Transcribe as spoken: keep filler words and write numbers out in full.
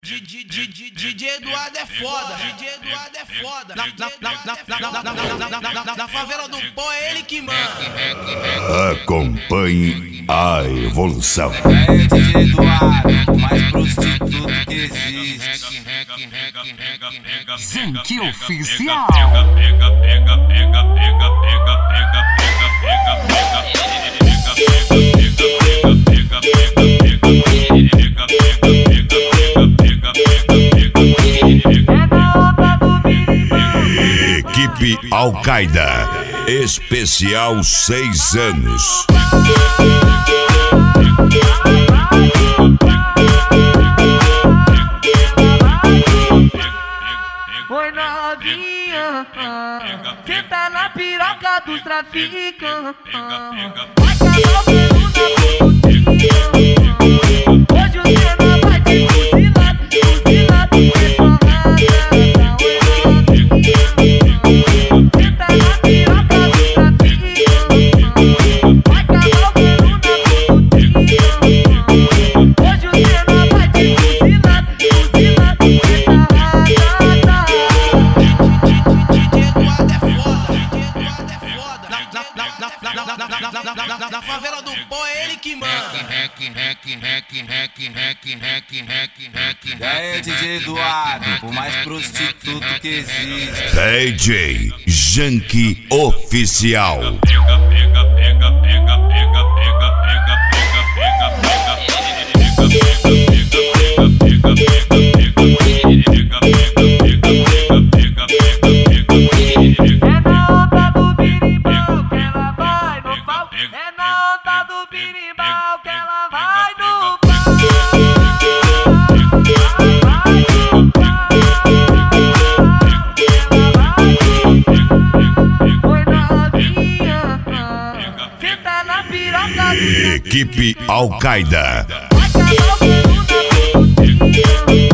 D J Eduardo é foda, D J Eduardo é foda. Na, na, na, na, na, na, na, na favela do pó é ele que manda. Acompanhe a evolução. É D J Eduardo, o mais prostituto que existe. Zank Oficial. Pega, pega, pega, pega, pega, pega, pega, pega, pega, Equipe Al-Qaeda, especial seis anos. Oi novinha, cê tá na piroca dos traficantes. Vai calar o pelo na putinha. Hoje o cena vai te fuzilar, fuzilar, é porrada. Oi novinha, cê tá na piroca dos traficantes. Vai calar o pelo na putinha. Hoje o cena vai te fuzilar, fuzilar, é porrada. Na favela do pó é ele que manda. E aí, D J Eduardo, o mais prostituto que existe. D J Zank Oficial. pega, pega, pega, pega, pega, pega, pega, pega, pega, É na onda do birimbau que ela vai no pau. É na onda do birimbau que ela vai no pau. Oi novinha, cê tá na piroca do Equipe Al-Qaeda. vai calar o pelo na putinha.